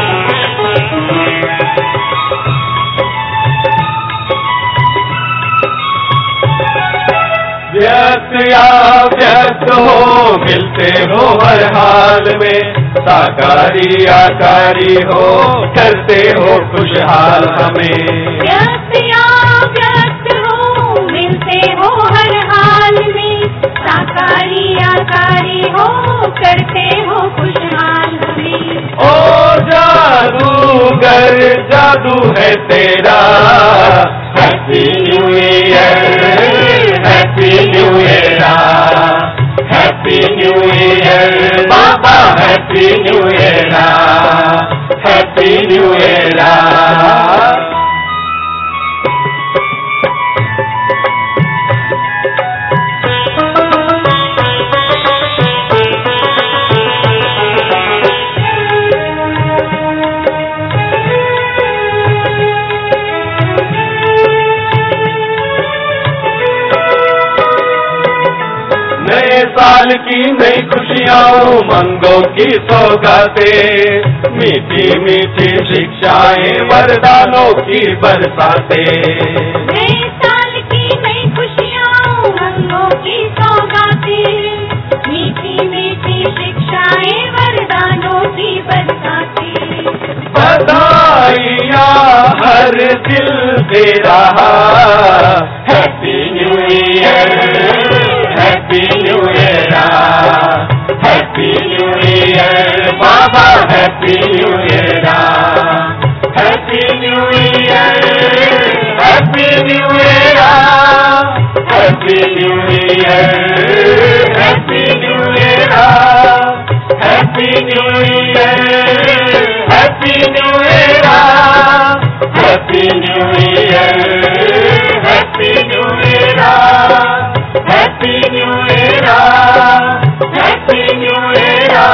व्यस्त या व्यस्त हो, मिलते हो हर हाल में, साकारी आकारी हो, करते हो खुशहाल हमें। व्यस्त या व्यस्त हो, मिलते हो हर हाल में, साकारी आकारी हो, करते हो खुशहाल हमें। ओ जादूगर जादू है तेरा, happy new year, happy new era, happy new year बाबा, happy new era, happy new era. साल की नई खुशियाँ, उमंगों की सौगातें, मीठी मीठी शिक्षाएं, वरदानों की बरसातें। नए साल की नई खुशियाँ, उमंगों की सौगातें, मीठी मीठी शिक्षाएं, वरदानों की बरसातें। बधाइयाँ हर दिल दे रहा, happy new year, happy new era, happy new year बाबा, happy new era, happy new year, happy new era, happy new year, happy new era, happy new year, happy new era, happy new year, happy new era, happy new era, happy new era.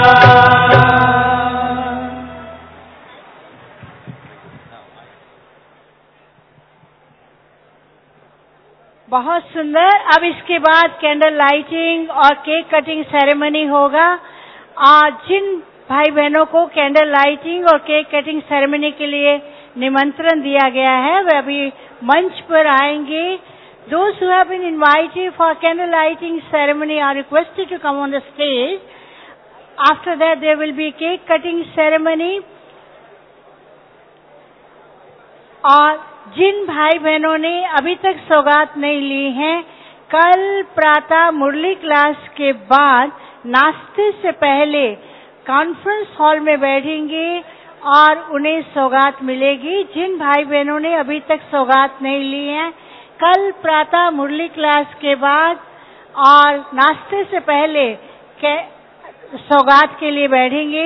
बहुत सुंदर। अब इसके बाद candle lighting और cake cutting ceremony होगा। आज जिन भाई बहनों को कैंडल लाइटिंग और केक कटिंग सेरेमनी के लिए निमंत्रण दिया गया है, वे अभी मंच पर आएंगे। Those who have been invited for candle lighting ceremony are requested to come on the stage. After that, there will be cake cutting ceremony. और जिन भाई बहनों ने अभी तक सौगात नहीं ली हैं, कल प्रातः मुरली क्लास के बाद नाश्ते से पहले कॉन्फ्रेंस हॉल में बैठेंगे और उन्हें सौगात मिलेगी। जिन भाई बहनों ने अभी तक सौगात नहीं ली है, कल प्रातः मुरली क्लास के बाद और नाश्ते से पहले सौगात के लिए बैठेंगे।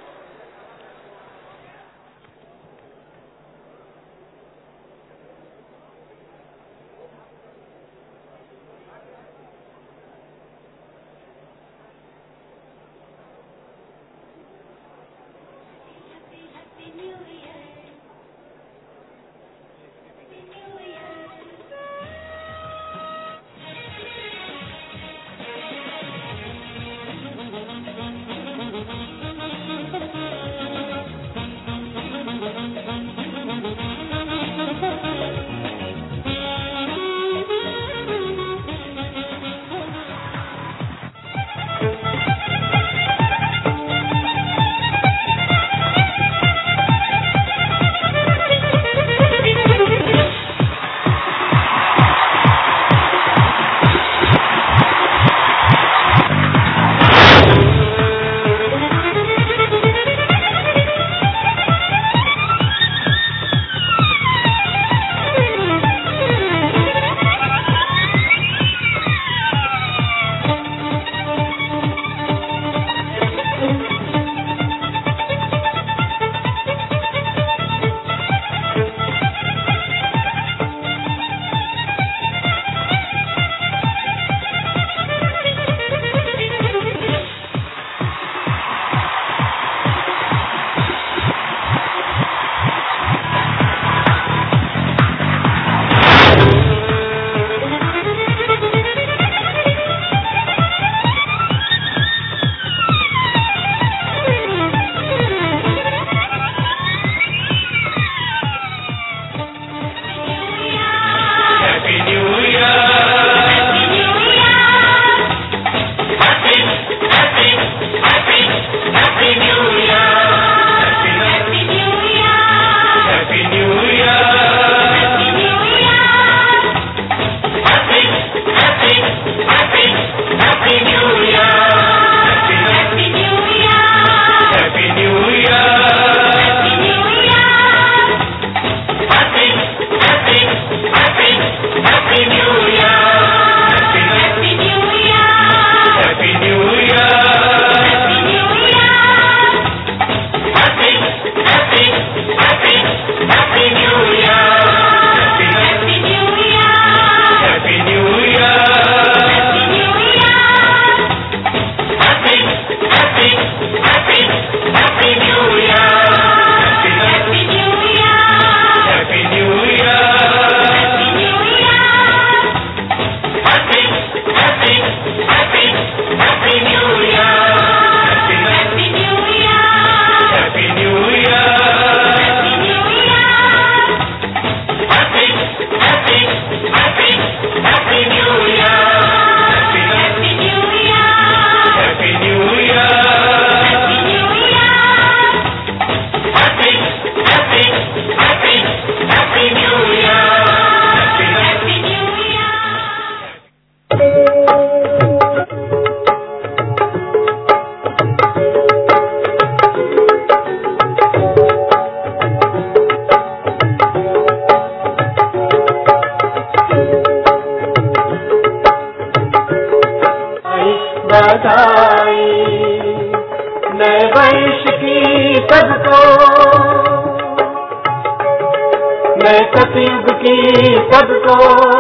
सतयुग की सबको,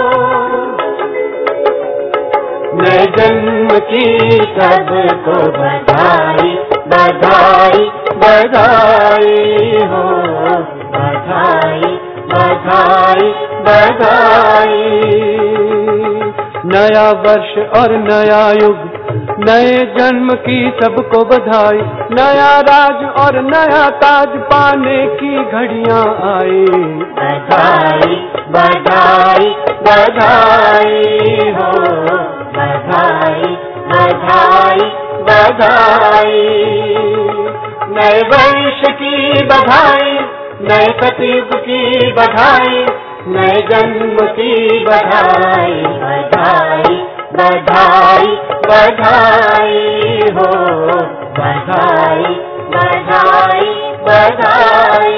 नए जन्म की सबको बधाई बधाई बधाई हो, बधाई बधाई बधाई। नया वर्ष और नया युग, नए जन्म की सबको बधाई। नया राज और नया ताज पाने की घड़ियां आई। बधाई बधाई बधाई हो, बधाई बधाई बधाई। नए वर्ष की बधाई, नए सतयुग की बधाई, नए जन्म की बधाई बधाई बधाई बधाई हो, बधाई बधाई बधाई।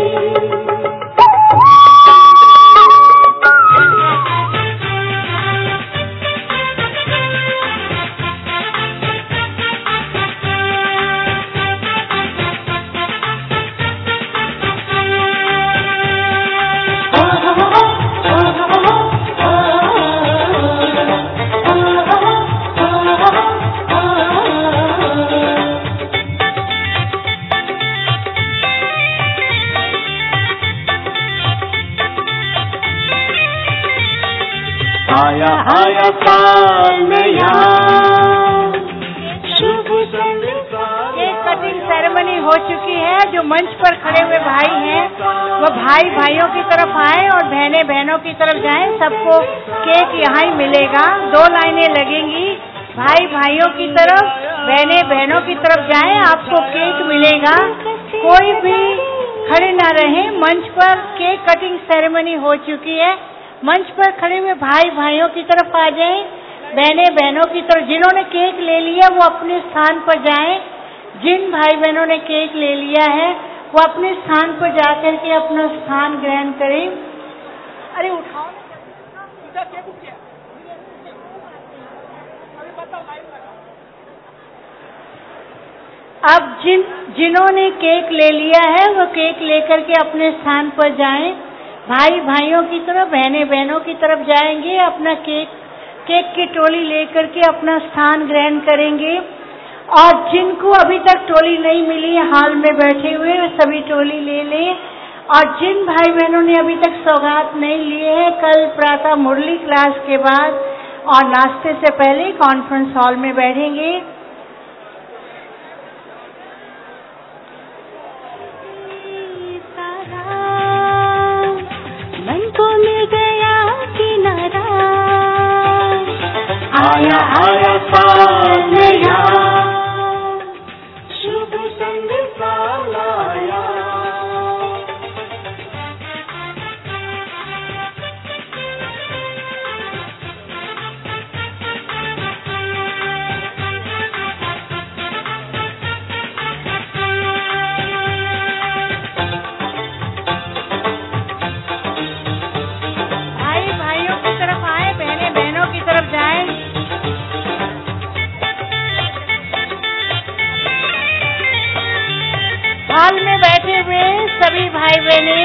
आया आया साल नया, शुभ संदेशा। केक कटिंग सेरेमनी हो चुकी है। जो मंच पर खड़े हुए भाई हैं वो भाई भाइयों की तरफ आए और बहनें बहनों की तरफ जाएं। सबको केक यहाँ ही मिलेगा। 2 लाइनें लगेंगी। भाई भाइयों की तरफ, बहनें बहनों की तरफ जाएं, आपको केक मिलेगा। कोई भी खड़े ना रहे। मंच पर केक कटिंग सेरेमनी हो चुकी है। मंच पर खड़े हुए भाई भाइयों की तरफ आ जाएं, बहनें बहनों की तरफ। जिन्होंने केक ले लिया वो अपने स्थान पर जाएं। जिन भाई बहनों ने केक ले लिया है वो अपने स्थान पर जाकर के अपना स्थान ग्रहण करें। अरे उठाओ अब जिन्होंने केक ले लिया है वो केक लेकर के अपने स्थान पर जाएं। भाई भाइयों की तरफ, बहनें बहनों की तरफ जाएंगे। अपना केक की टोली लेकर के अपना स्थान ग्रहण करेंगे। और जिनको अभी तक टोली नहीं मिली है हॉल में बैठे हुए, सभी टोली ले लें। और जिन भाई बहनों ने अभी तक सौगात नहीं लिए हैं, कल प्रातः मुरली क्लास के बाद और नाश्ते से पहले कॉन्फ्रेंस हॉल में बैठेंगे। आया आया साल नया, शुभ संदेशा लाया। भाई भाइयों की तरफ आए, बहनें बहनों की तरफ जाएं। हॉल में बैठे हुए सभी भाई बहनें